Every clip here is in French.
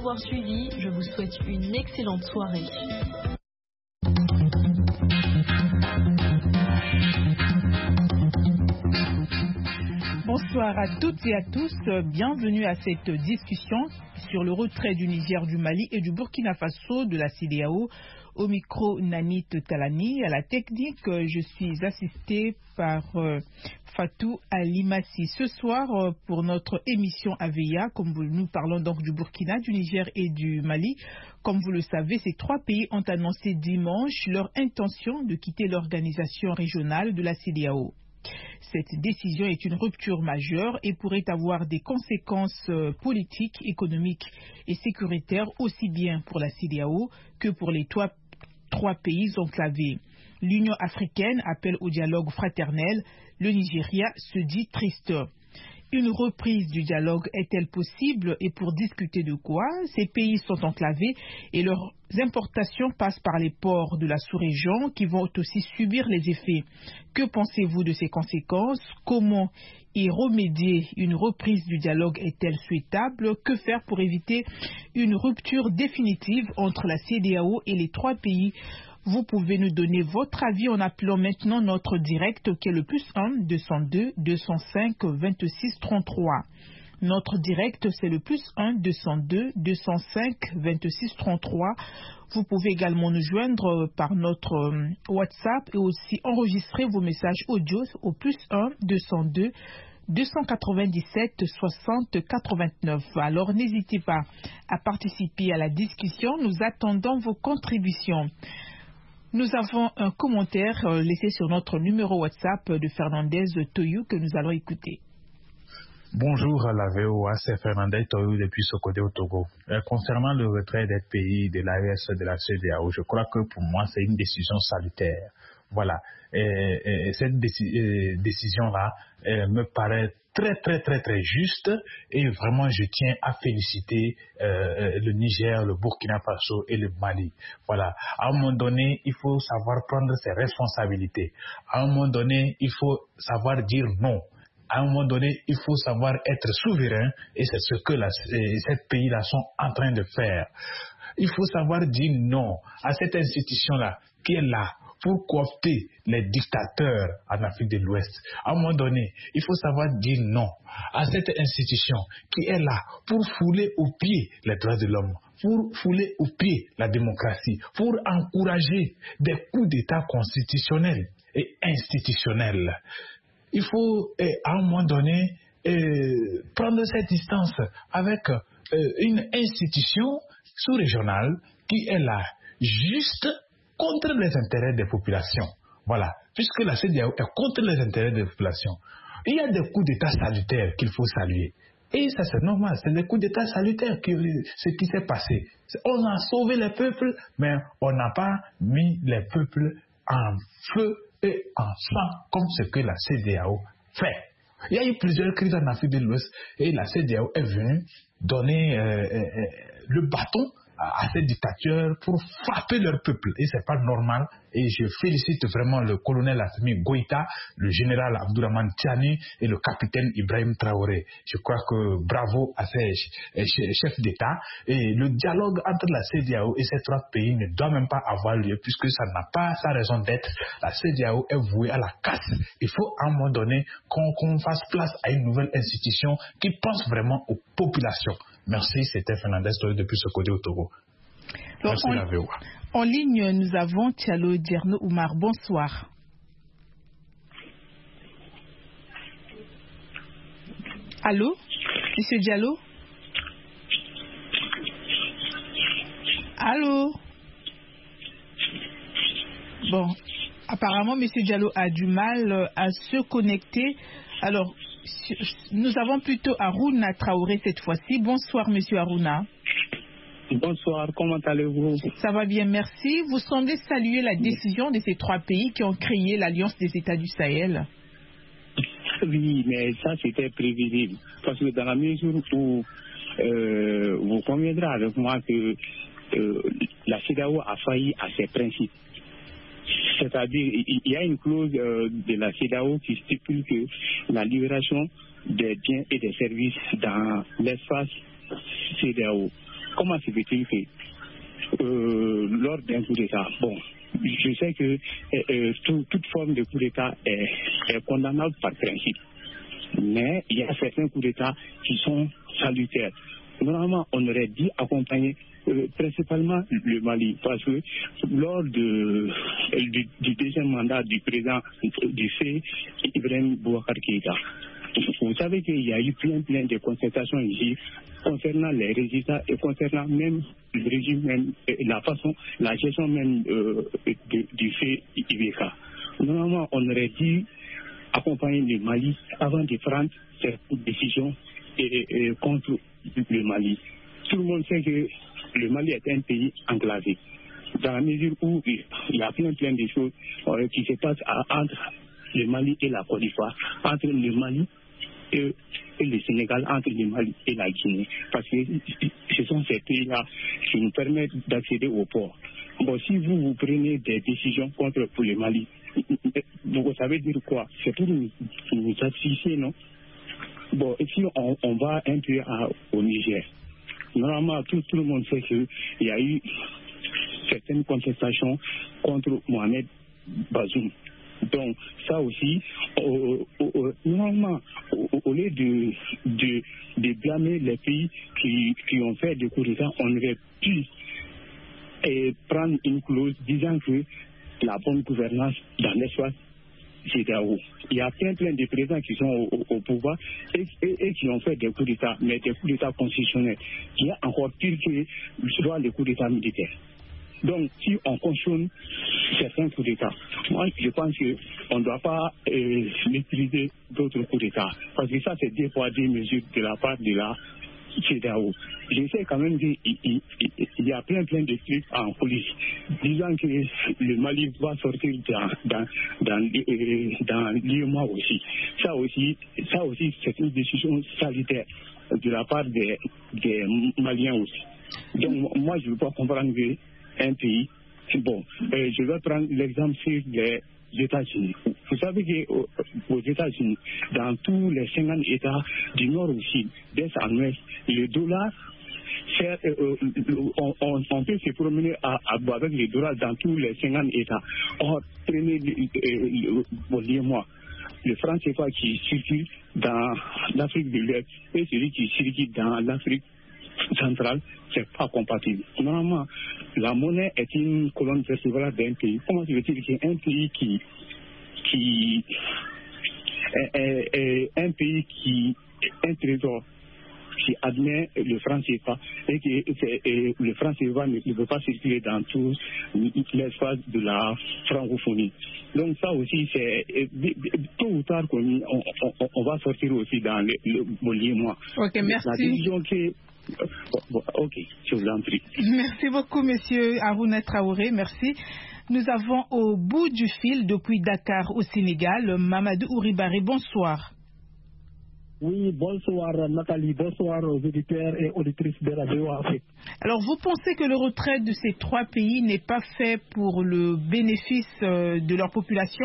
l'avoir suivi. Je vous souhaite une excellente soirée. Bonsoir à toutes et à tous, bienvenue à cette discussion sur le retrait du Niger, du Mali et du Burkina Faso de la CEDEAO. Au micro, Nanit Talani. À la technique, je suis assistée par Fatou Alimassi. Ce soir, pour notre émission AVEA, nous parlons donc du Burkina, du Niger et du Mali. Comme vous le savez, ces trois pays ont annoncé dimanche leur intention de quitter l'organisation régionale de la CEDEAO. Cette décision est une rupture majeure et pourrait avoir des conséquences politiques, économiques et sécuritaires aussi bien pour la CEDEAO que pour les trois pays enclavés. L'Union africaine appelle au dialogue fraternel. Le Nigeria se dit triste. Une reprise du dialogue est-elle possible et pour discuter de quoi? Ces pays sont enclavés et leurs importations passent par les ports de la sous-région qui vont aussi subir les effets. Que pensez-vous de ces conséquences? Comment y remédier? Une reprise du dialogue est-elle souhaitable? Que faire pour éviter une rupture définitive entre la CEDEAO et les trois pays? Vous pouvez nous donner votre avis en appelant maintenant notre direct qui est le +1 202 205 26 33. Notre direct c'est le +1 202 205 26 33. Vous pouvez également nous joindre par notre WhatsApp et aussi enregistrer vos messages audio au +1 202 297 60 89. Alors n'hésitez pas à participer à la discussion. Nous attendons vos contributions. Nous avons un commentaire laissé sur notre numéro WhatsApp de Fernandez Toyou que nous allons écouter. Bonjour à la VOA, c'est Fernandez Toyou depuis Sokodé au Togo. Concernant le retrait des pays de l'AES de la CEDEAO, je crois que pour moi c'est une décision salutaire. Voilà, cette décision-là me paraît très juste et vraiment je tiens à féliciter le Niger, le Burkina Faso et le Mali. Voilà, à un moment donné, il faut savoir prendre ses responsabilités. À un moment donné, il faut savoir dire non. À un moment donné, il faut savoir être souverain et c'est ce que ces pays-là sont en train de faire. Il faut savoir dire non à cette institution-là qui est là pour coopter les dictateurs en Afrique de l'Ouest. À un moment donné, il faut savoir dire non à cette institution qui est là pour fouler aux pieds les droits de l'homme, pour fouler aux pieds la démocratie, pour encourager des coups d'État constitutionnels et institutionnels. Il faut, à un moment donné, prendre cette distance avec une institution sous-régionale qui est là juste contre les intérêts des populations. Voilà, puisque la CEDEAO est contre les intérêts des populations. Il y a des coups d'État salutaires qu'il faut saluer. Et ça c'est normal, c'est des coups d'État salutaires, ce qui s'est passé. On a sauvé les peuples, mais on n'a pas mis les peuples en feu et en sang comme ce que la CEDEAO fait. Il y a eu plusieurs crises en Afrique de l'Ouest et la CEDEAO est venue donner le bâton à ces dictateurs pour frapper leur peuple. Et c'est pas normal. Et je félicite vraiment le colonel Assimi Goïta, le général Abdourahmane Tiani et le capitaine Ibrahim Traoré. Je crois que bravo à ces chefs d'État. Et le dialogue entre la CEDEAO et ces trois pays ne doit même pas avoir lieu puisque ça n'a pas sa raison d'être. La CEDEAO est vouée à la casse. Il faut à un moment donné qu'on fasse place à une nouvelle institution qui pense vraiment aux populations. Merci, c'était Fernandez depuis Sokodé au Togo. Merci la VOA. En ligne, nous avons Thialo Dierno Oumar. Bonsoir. Allô, Monsieur Diallo? Allô? Bon, apparemment, Monsieur Diallo a du mal à se connecter. Alors, nous avons plutôt Harouna Traoré cette fois-ci. Bonsoir, Monsieur Harouna. Bonsoir, comment allez-vous? Ça va bien, merci. Vous semblez saluer la décision de ces trois pays qui ont créé l'Alliance des États du Sahel. Oui, mais ça c'était prévisible. Parce que dans la mesure où vous conviendrez avec moi que la CEDEAO a failli à ses principes. C'est-à-dire, il y a une clause de la CEDEAO qui stipule que la libération des biens et des services dans l'espace CEDEAO comment se fait-il que lors d'un coup d'État, bon, je sais que toute forme de coup d'État est condamnable par principe, mais il y a certains coups d'État qui sont salutaires. Normalement, on aurait dû accompagner principalement le Mali, parce que lors du deuxième mandat du président du fait Ibrahim Boubacar Keïta, vous savez qu'il y a eu plein de concertations ici concernant les résultats et concernant même le régime, même la gestion même du fait IBK. Normalement, on aurait dû accompagner le Mali avant de prendre cette décision contre le Mali. Tout le monde sait que le Mali est un pays enclavé, dans la mesure où il y a plein de choses qui se passent entre le Mali et la Côte d'Ivoire, entre le Mali et le Sénégal, entre le Mali et la Guinée, parce que ce sont ces pays-là qui nous permettent d'accéder au port. Bon, si vous prenez des décisions pour le Mali, vous savez dire quoi? C'est pour nous satisfaire, non? Bon, et si on va un peu au Niger, normalement, tout le monde sait qu'il y a eu certaines contestations contre Mohamed Bazoum. Donc, ça aussi, normalement, au lieu de blâmer les pays qui ont fait des coups d'État, on aurait pu prendre une clause disant que la bonne gouvernance dans l'espace CEDEAO. Il y a plein de présidents qui sont au pouvoir et qui ont fait des coups d'État, mais des coups d'État constitutionnels, qui est encore pire que les coups d'État militaires. Donc, si on cautionne certains coups d'État, moi, je pense qu'on ne doit pas maîtriser d'autres coups d'État. Parce que ça, c'est des fois des mesures de la part de la CEDEAO. Je sais quand même qu'il y a plein de trucs en police disant que le Mali va sortir dans l'UEMOA aussi. Ça aussi, c'est une décision salutaire de la part des Maliens aussi. Donc, moi, je ne veux pas comprendre qu'un pays. Bon, je vais prendre l'exemple sur les États-Unis. Vous savez qu'aux États-Unis, dans tous les 50 États du nord au sud, d'est en ouest, le dollar, on peut se promener avec le dollar dans tous les 50 États. Or, prenez l'UEMOA, le franc CFA qui circule dans l'Afrique de l'Ouest et celui qui circule dans l'Afrique centrale, c'est pas compatible. Normalement, la monnaie est une colonne vertébrale d'un pays. Comment se fait-il qu'un pays un trésor qui admet le franc CFA et que le franc CFA ne peut pas circuler dans tout l'espace de la francophonie. Donc ça aussi, c'est tôt ou tard on va sortir aussi dans le lien. Ok, merci. La décision qui ok, je vous en prie. Merci beaucoup, monsieur Harouna Traoré. Merci. Nous avons au bout du fil, depuis Dakar au Sénégal, Mamadou Ouribari. Bonsoir. Oui, bonsoir Nathalie, bonsoir aux auditeurs et auditrices de Radio Afrique. Alors, vous pensez que le retrait de ces trois pays n'est pas fait pour le bénéfice de leur population?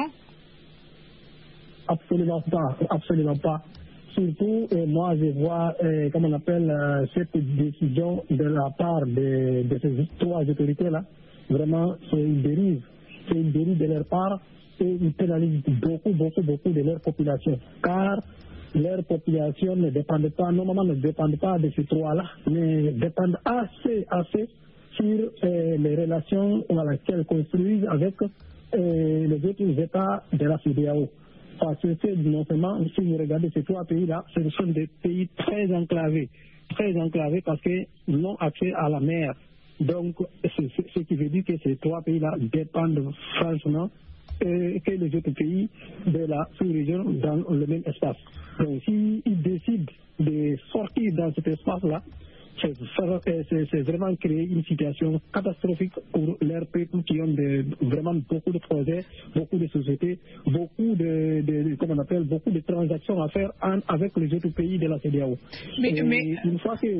Absolument pas. Surtout, moi, je vois, cette décision de la part de ces trois autorités-là. Vraiment, c'est une dérive. C'est une dérive de leur part et ils pénalisent beaucoup de leur population. Car leur population ne dépend pas de ces trois-là, mais dépendent assez sur les relations qu'elles construisent avec les autres États de la CEDEAO. Parce que non seulement, si vous regardez ces trois pays-là, ce sont des pays très enclavés parce qu'ils n'ont accès à la mer. Donc, ce qui veut dire que ces trois pays-là dépendent franchement que les autres pays de la sous-région dans le même espace. Donc, s'ils décident de sortir dans cet espace-là, c'est vraiment créer une situation catastrophique pour leurs peuples qui ont vraiment beaucoup de projets, beaucoup de sociétés, beaucoup de transactions à faire avec les autres pays de la CEDEAO. Mais une fois que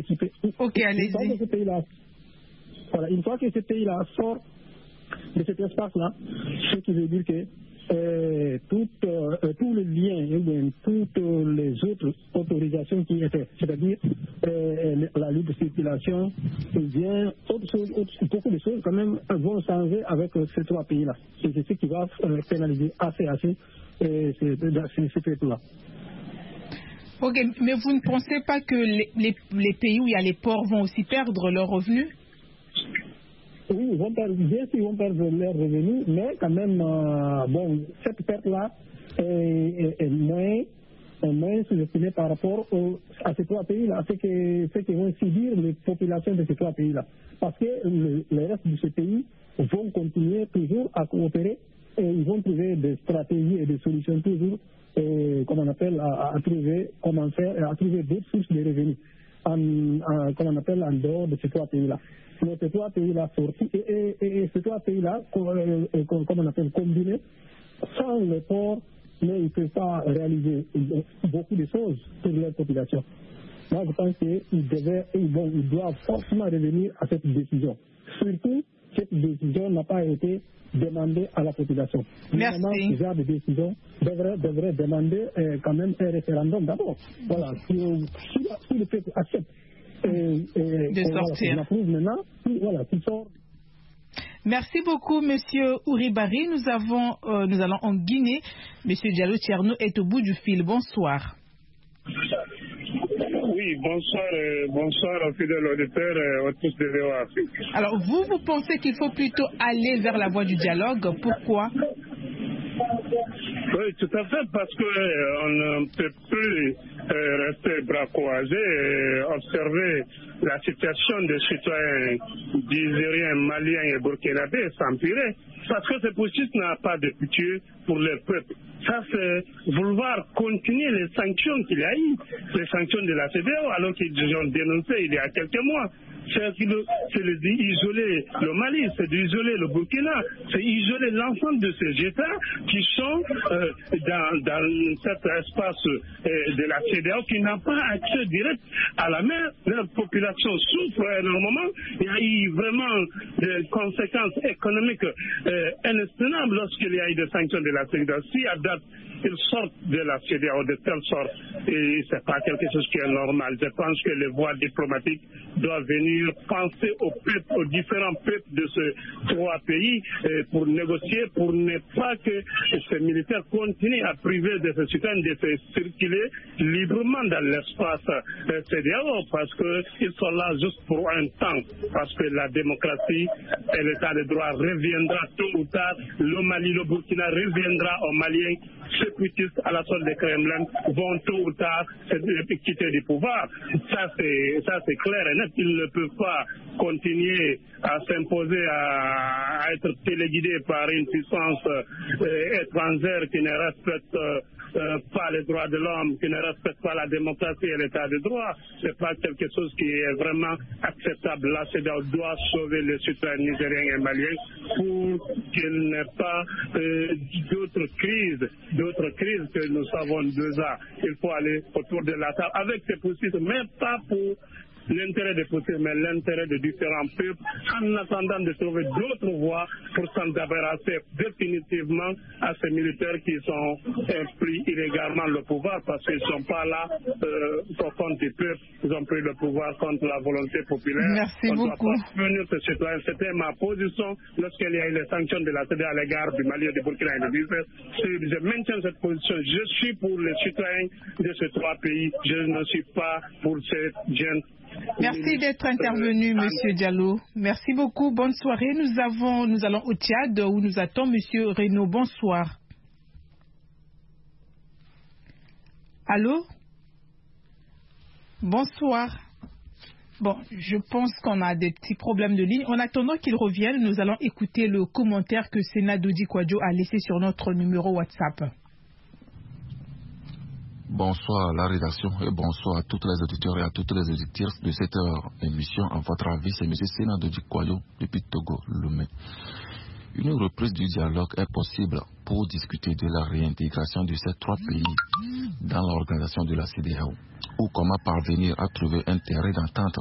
ce pays-là sort de cet espace-là, ce qui veut dire que tous les liens et bien toutes les autres autorisations qui étaient, c'est-à-dire la libre circulation, et bien beaucoup de choses quand même vont changer avec ces trois pays-là. Et c'est ce qui va pénaliser assez ces faits-là. Ok, mais vous ne pensez pas que les pays où il y a les ports vont aussi perdre leurs revenus? Oui, ils vont perdre leurs revenus, mais quand même, cette perte-là est moins sous-estimée par rapport à ces trois pays-là, ce que vont subir les populations de ces trois pays-là. Parce que le reste de ces pays vont continuer toujours à coopérer et ils vont trouver des stratégies et des solutions toujours, à trouver d'autres sources de revenus, en dehors de ces trois pays-là. Mais ces trois pays-là sortis et ces trois pays-là, combinés, sans le port, mais ils ne peuvent pas réaliser beaucoup de choses pour leur population. Moi, je pense qu'ils doivent forcément revenir à cette décision. Surtout, cette décision n'a pas été demandée à la population. Merci. Normalement, ce genre de décision devrait demander quand même un référendum d'abord. Voilà, si le peuple accepte de sortir. Merci beaucoup, Monsieur Ouribari. Nous allons en Guinée. Monsieur Diallo Tierno est au bout du fil. Bonsoir. Oui, bonsoir aux fidèles auditeurs, aux tous de VOA Afrique. Alors, vous pensez qu'il faut plutôt aller vers la voie du dialogue? Pourquoi? Oui, tout à fait, parce qu'on ne peut plus rester bras croisés et observer la situation des citoyens nigériens, maliens et burkinabés s'empirer, parce que ce processus n'a pas de pitié pour le peuple. Ça, c'est vouloir continuer les sanctions qu'il y a eu, les sanctions de la CEDEAO, alors qu'ils ont dénoncé il y a quelques mois. C'est d'isoler le Mali, c'est d'isoler le Burkina, c'est isoler l'ensemble de ces États qui sont dans cet espace de la CEDEAO qui n'a pas accès direct à la mer. Leur population souffre énormément. Il y a eu vraiment des conséquences économiques inestimables lorsqu'il y a eu des sanctions de la CEDEAO. Si à date, ils sortent de la CEDEAO de telle sorte, et ce n'est pas quelque chose qui est normal. Je pense que les voies diplomatiques doivent venir penser aux différents peuples de ces trois pays pour négocier, pour ne pas que ces militaires continuent à priver de ces citoyens de se circuler librement dans l'espace CEDEAO, parce qu'ils sont là juste pour un temps, parce que la démocratie et l'état de droit reviendra tôt ou tard. Le Mali, le Burkina reviendra aux Maliens. Sécuristes à la solde des Kremlin vont tôt ou tard quitter du pouvoir. Ça c'est clair et net. Ils ne peuvent pas continuer à s'imposer, à être téléguidés par une puissance étrangère qui ne respecte pas les droits de l'homme, qui ne respecte pas la démocratie et l'état de droit. C'est pas quelque chose qui est vraiment acceptable. La CEDEAO doit sauver les citoyens nigériens et maliens pour qu'il n'y ait pas d'autres crises que nous savons déjà. Il faut aller autour de la table avec ces processus, mais pas pour l'intérêt des possibles, mais l'intérêt de différents peuples, en attendant de trouver d'autres voies pour s'en débarrasser définitivement à ces militaires qui sont pris illégalement le pouvoir, parce qu'ils ne sont pas là pour compte du peuple, ils ont pris le pouvoir contre la volonté populaire. Merci beaucoup. C'était ma position lorsqu'il y a eu les sanctions de la CEDEAO à l'égard du Mali et du Burkina et du Niger. Je maintiens cette position. Je suis pour les citoyens de ces trois pays. Je ne suis pas pour ces jeunes. Merci d'être intervenu, Monsieur Diallo. Merci beaucoup. Bonne soirée. Nous allons au Tchad où nous attend Monsieur Renaud. Bonsoir. Allô? Bonsoir. Bon, je pense qu'on a des petits problèmes de ligne. En attendant qu'il revienne, nous allons écouter le commentaire que Sénat Dodi Kwadjo a laissé sur notre numéro WhatsApp. Bonsoir à la rédaction et bonsoir à toutes les auditeurs et à toutes les auditeurs de cette émission. À votre avis, c'est M. Sénat Dodi Kwadjo depuis Togo, Lomé. Une reprise du dialogue est possible pour discuter de la réintégration de ces trois pays dans l'organisation de la CEDEAO ou comment parvenir à trouver un terrain d'entente.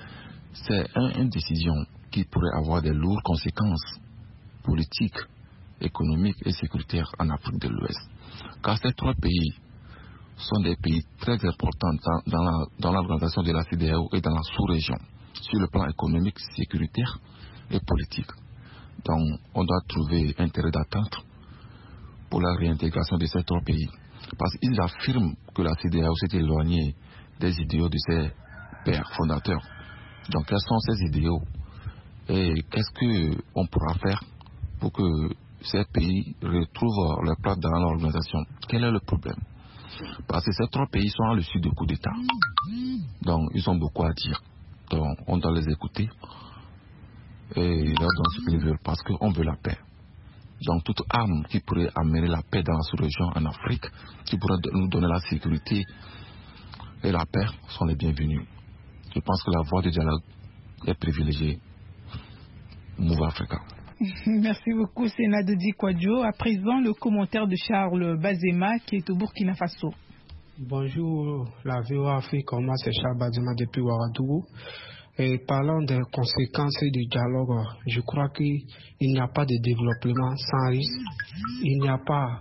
C'est une décision qui pourrait avoir de lourdes conséquences politiques économique et sécuritaire en Afrique de l'Ouest. Car ces 3 pays sont des pays très importants dans l'organisation de la CEDEAO et dans la sous-région, sur le plan économique, sécuritaire et politique. Donc, on doit trouver intérêt d'attente pour la réintégration de ces 3 pays. Parce qu'ils affirment que la CEDEAO s'est éloignée des idéaux de ses pères fondateurs. Donc, quels sont ces idéaux et qu'est-ce qu'on pourra faire pour que ces pays retrouvent leur place dans l'organisation? Quel est le problème? Parce que ces 3 pays sont à l'issue de coups d'État. Donc, ils ont beaucoup à dire. Donc, on doit les écouter et leur donner ce qu'ils veulent parce qu'on veut la paix. Donc, toute arme qui pourrait amener la paix dans la sous-région en Afrique, qui pourrait nous donner la sécurité et la paix, sont les bienvenus. Je pense que la voie du dialogue est privilégiée. Move Africa. Merci beaucoup, Sénat Dodi Kwadjo. À présent, le commentaire de Charles Bazema, qui est au Burkina Faso. Bonjour, la VOA Afrique. Moi, c'est Charles Bazema depuis Ouagadougou. Et parlant des conséquences du dialogue, je crois qu'il n'y a pas de développement sans risque. Il n'y a pas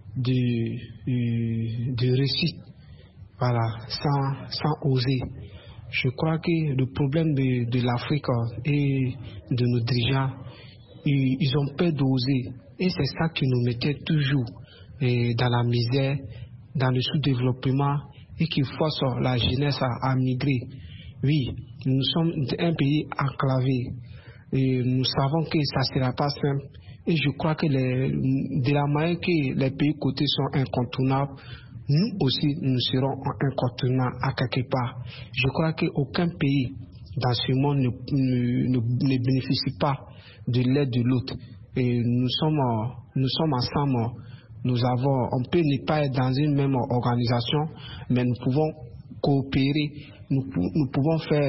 de réussite, voilà, sans oser. Je crois que le problème de l'Afrique et de nos dirigeants, ils ont peur d'oser. Et c'est ça qui nous mettait toujours dans la misère, dans le sous-développement et qui force la jeunesse à migrer. Oui, nous sommes un pays enclavé et nous savons que ça ne sera pas simple. Et je crois que de la manière que les pays cotés sont incontournables, nous aussi nous serons incontournables à quelque part. Je crois qu'aucun pays dans ce monde ne bénéficie pas de l'aide de l'autre. Et nous sommes ensemble. On peut ne pas être dans une même organisation, mais nous pouvons coopérer. Nous pouvons faire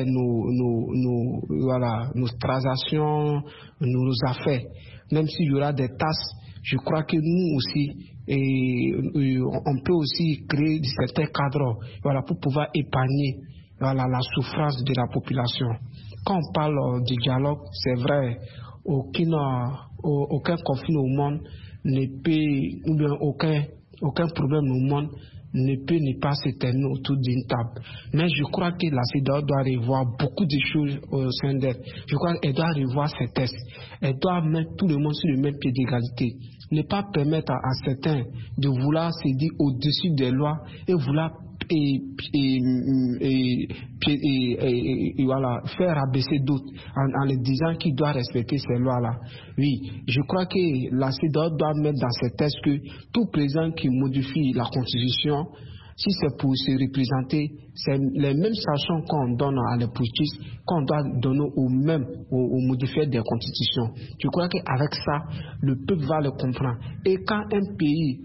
nos transactions, nos affaires. Même s'il y aura des tasses, je crois que nous aussi, on peut aussi créer certains cadres pour pouvoir épargner la souffrance de la population. Quand on parle de dialogue, c'est vrai, aucun conflit au monde ne peut, ou bien aucun problème au monde ne peut ne pas s'éteindre autour d'une table. Mais je crois que la CEDEAO doit revoir beaucoup de choses au sein d'elle. Je crois qu'elle doit revoir ses tests. Elle doit mettre tout le monde sur le même pied d'égalité. Ne pas permettre à certains de vouloir se dire au-dessus des lois et vouloir faire abaisser d'autres en les disant qu'ils doivent respecter ces lois-là. Oui, je crois que la CEDEAO doit mettre dans ses tests que tout président qui modifie la Constitution, si c'est pour se représenter, c'est les mêmes sanctions qu'on donne à les putschistes qu'on doit donner aux modifiés des constitutions. Je crois qu'avec ça, le peuple va le comprendre. Et quand un pays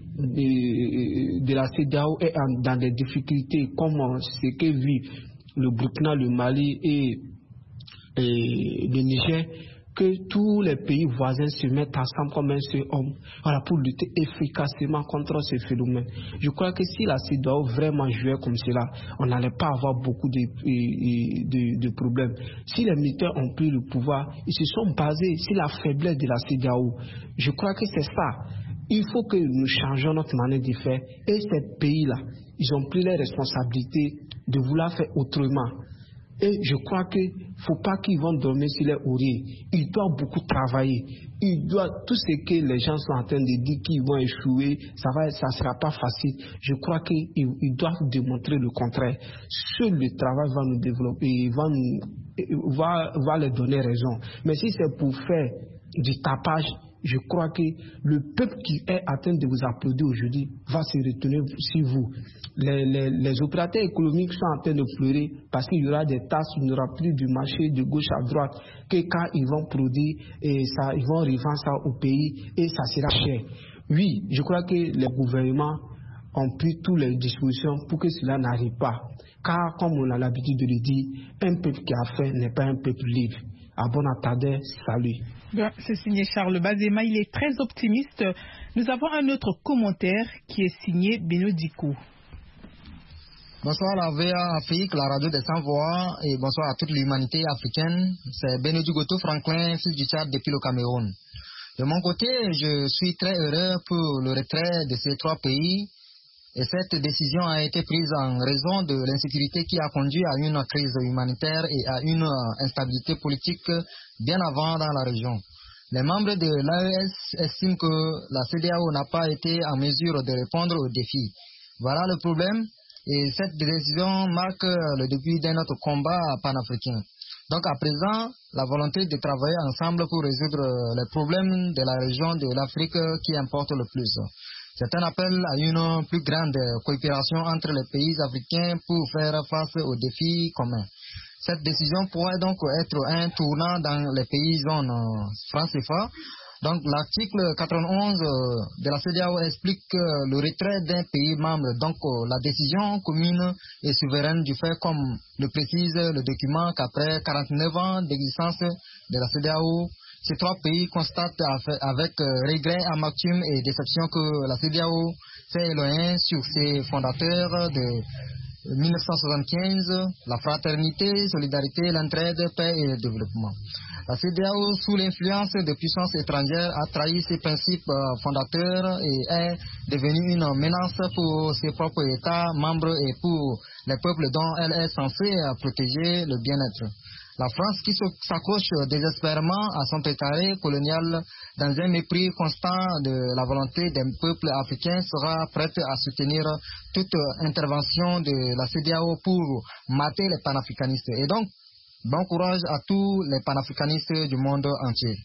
de la CEDEAO est dans des difficultés comme ce que vit le Burkina, le Mali et le Niger, que tous les pays voisins se mettent ensemble comme un seul homme, pour lutter efficacement contre ce phénomène. Je crois que si la CEDEAO vraiment jouait comme cela, on n'allait pas avoir beaucoup de problèmes. Si les militaires ont pris le pouvoir, ils se sont basés sur la faiblesse de la CEDEAO. Je crois que c'est ça. Il faut que nous changions notre manière de faire. Et ces pays-là, ils ont pris les responsabilités de vouloir faire autrement. Et je crois qu'il ne faut pas qu'ils vont dormir sur les oreillers. Ils doivent beaucoup travailler. Tout ce que les gens sont en train de dire qu'ils vont échouer, ça ne sera pas facile. Je crois qu'ils doivent démontrer le contraire. Seul le travail va nous développer, va leur donner raison. Mais si c'est pour faire du tapage, je crois que le peuple qui est en train de vous applaudir aujourd'hui va se retourner sur vous. Les opérateurs économiques sont en train de pleurer parce qu'il y aura des tasses, il n'y aura plus du marché de gauche à droite, que quand ils vont produire, ils vont revendre ça au pays et ça sera cher. Oui, je crois que les gouvernements ont pris toutes les dispositions pour que cela n'arrive pas. Car, comme on a l'habitude de le dire, un peuple qui a faim n'est pas un peuple libre. À bon entendeur, salut. Bien, c'est signé Charles Bazema, il est très optimiste. Nous avons un autre commentaire qui est signé Beno Diko. Bonsoir à la VOA Afrique, la radio des sans-voix, et bonsoir à toute l'humanité africaine. C'est Beno Diko Franklin, fils du Tchad depuis le Cameroun. De mon côté, je suis très heureux pour le retrait de ces 3 pays. Et cette décision a été prise en raison de l'insécurité qui a conduit à une crise humanitaire et à une instabilité politique bien avant dans la région. Les membres de l'AES estiment que la CEDEAO n'a pas été en mesure de répondre aux défis. Voilà le problème et cette décision marque le début d'un autre combat panafricain. Donc à présent, la volonté de travailler ensemble pour résoudre les problèmes de la région de l'Afrique qui importe le plus. C'est un appel à une plus grande coopération entre les pays africains pour faire face aux défis communs. Cette décision pourrait donc être un tournant dans les pays zones francs CFA. Donc l'article 91 de la CEDEAO explique le retrait d'un pays membre. Donc la décision commune et souveraine du fait, comme le précise le document, qu'après 49 ans d'existence de la CEDEAO, ces 3 pays constatent avec regret, amertume et déception que la CEDEAO s'est éloignée sur ses fondateurs de 1975, la fraternité, solidarité, l'entraide, paix et le développement. La CEDEAO, sous l'influence de puissances étrangères, a trahi ses principes fondateurs et est devenue une menace pour ses propres États membres et pour les peuples dont elle est censée protéger le bien-être. La France qui s'accroche désespérément à son précaré colonial dans un mépris constant de la volonté des peuples africains sera prête à soutenir toute intervention de la CEDEAO pour mater les panafricanistes. Et donc, bon courage à tous les panafricanistes du monde entier.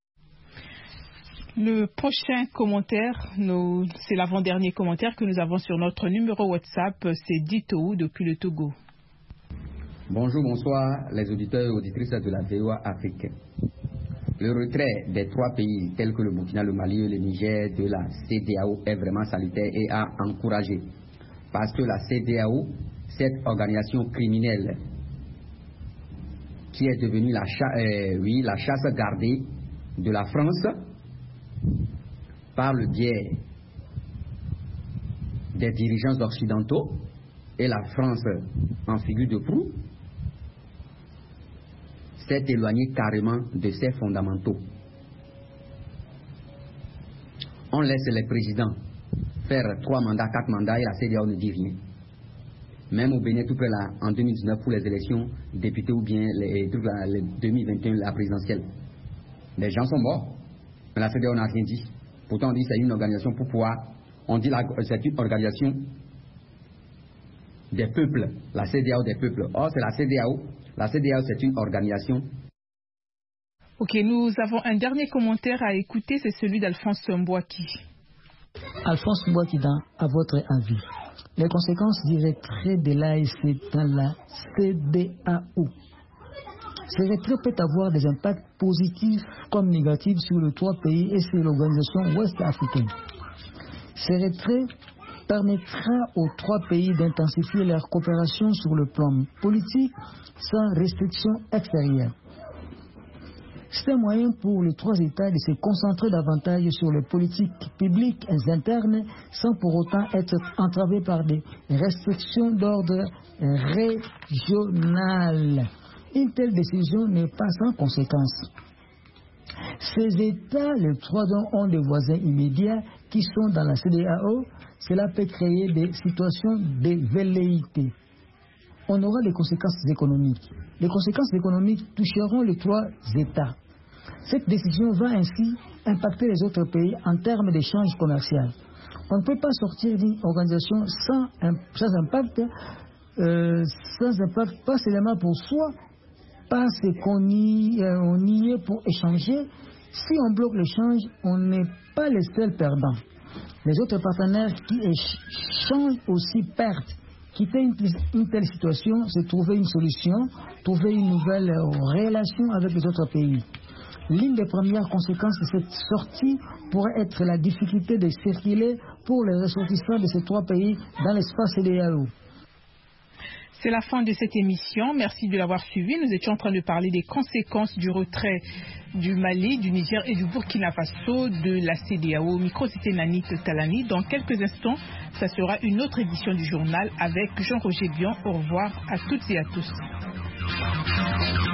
Le prochain commentaire, c'est l'avant-dernier commentaire que nous avons sur notre numéro WhatsApp, c'est Dito depuis le Togo. Bonjour, bonsoir les auditeurs et auditrices de la VOA Afrique. Le retrait des 3 pays tels que le Burkina, le Mali et le Niger de la CEDEAO est vraiment salutaire et à encourager. Parce que la CEDEAO, cette organisation criminelle qui est devenue la chasse gardée de la France par le biais des dirigeants occidentaux et la France en figure de proue, s'est éloigné carrément de ses fondamentaux. On laisse les présidents faire 3 mandats, 4 mandats et la CEDEAO ne dit rien. Même au Bénin, tout près là, en 2019 pour les élections députés ou bien les 2021, la présidentielle. Les gens sont morts, mais la CEDEAO n'a rien dit. Pourtant on dit que c'est une organisation pour pouvoir, on dit que c'est une organisation des peuples, la CEDEAO des peuples. Or c'est la CEDEAO c'est une organisation. Ok, nous avons un dernier commentaire à écouter, c'est celui d'Alphonse Mbouaki. Alphonse Mbouaki, à votre avis, les conséquences du retrait de l'AEC dans la CEDEAO. Ce retrait peut avoir des impacts positifs comme négatifs sur les 3 pays et sur l'organisation ouest-africaine. Ce retrait permettra aux 3 pays d'intensifier leur coopération sur le plan politique sans restriction extérieure. C'est un moyen pour les 3 États de se concentrer davantage sur les politiques publiques internes sans pour autant être entravés par des restrictions d'ordre régional. Une telle décision n'est pas sans conséquences. Ces États, les 3 dont ont des voisins immédiats qui sont dans la CEDEAO, cela peut créer des situations de velléité. On aura des conséquences économiques. Les conséquences économiques toucheront les 3 États. Cette décision va ainsi impacter les autres pays en termes d'échanges commerciaux. On ne peut pas sortir d'une organisation sans impact, pas seulement pour soi, parce qu'on y est pour échanger. Si on bloque l'échange, on n'est pas les seuls perdants. Les autres partenaires qui échangent aussi perdent. Quitter une telle situation, c'est trouver une solution, trouver une nouvelle relation avec les autres pays. L'une des premières conséquences de cette sortie pourrait être la difficulté de circuler pour les ressortissants de ces 3 pays dans l'espace CEDEAO. C'est la fin de cette émission. Merci de l'avoir suivi. Nous étions en train de parler des conséquences du retrait du Mali, du Niger et du Burkina Faso de la CEDEAO. Au micro, c'était Nanit Talani. Dans quelques instants, ça sera une autre édition du journal avec Jean-Roger Bion. Au revoir à toutes et à tous.